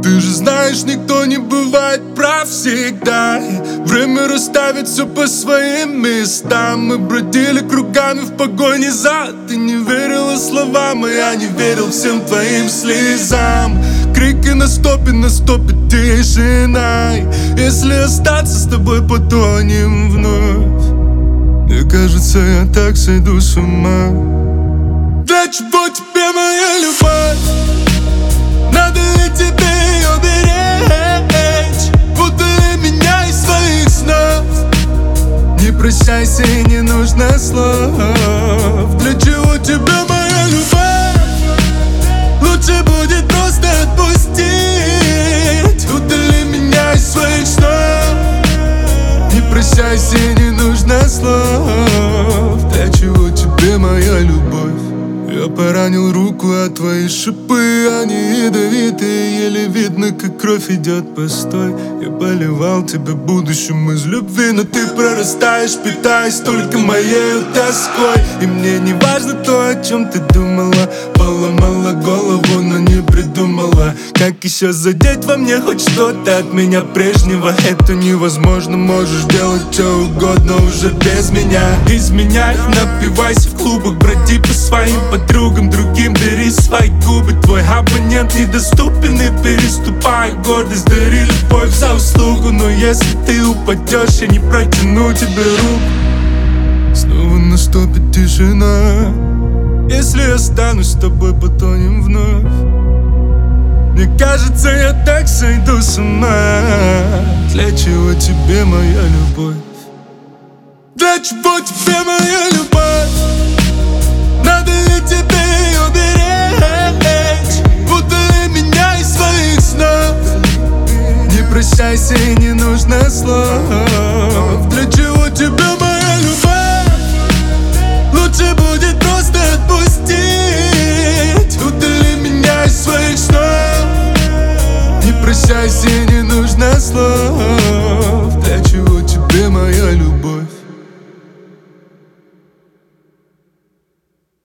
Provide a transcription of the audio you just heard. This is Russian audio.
Ты же знаешь, никто не бывает прав всегда, и время расставит все по своим местам. Мы бродили кругами в погоне за. Ты не верила словам, а я не верил всем твоим слезам. Крики на стопе тишина. Если остаться с тобой, потонем вновь. Мне кажется, я так сойду с ума. Для чего тебе моя любовь? Надо ли тебе ее беречь? Удали меня из своих снов. Не прощайся и не нужно слов. Для чего тебе моя любовь? Лучше будет просто отпустить. Удали меня из своих снов. Не прощайся и не нужно слов. Для чего тебе моя любовь? Я поранил руку, а твои шипы, они ядовитые. Еле видно, как кровь идет постой. Я поливал тебя будущим из любви, но ты прорастаешь, питаясь только моей тоской. И мне не важно то, о чем ты думала. Поломала голову, но не придумала, как еще задеть во мне хоть что-то от меня прежнего. Это невозможно, можешь делать что угодно уже без меня. Изменяй, напивайся в клубах, броди по своим подругам, другим бери свои губы. Твой абонент недоступен и переступай гордость. Дари любовь за услугу, но если ты упадешь, я не протяну тебе руку. Снова наступит тишина. Если останусь с тобой, потонем вновь. Мне кажется, я так сойду с ума. Для чего тебе моя любовь? Для чего тебе моя любовь? Надо ли тебе ее беречь? Удали меня из своих снов. Не прощайся и не нужно слов. Для чего тебе моя любовь? Лучше будет просто отпустить. Удали меня из своих снов. Не прощайся и не нужно слов.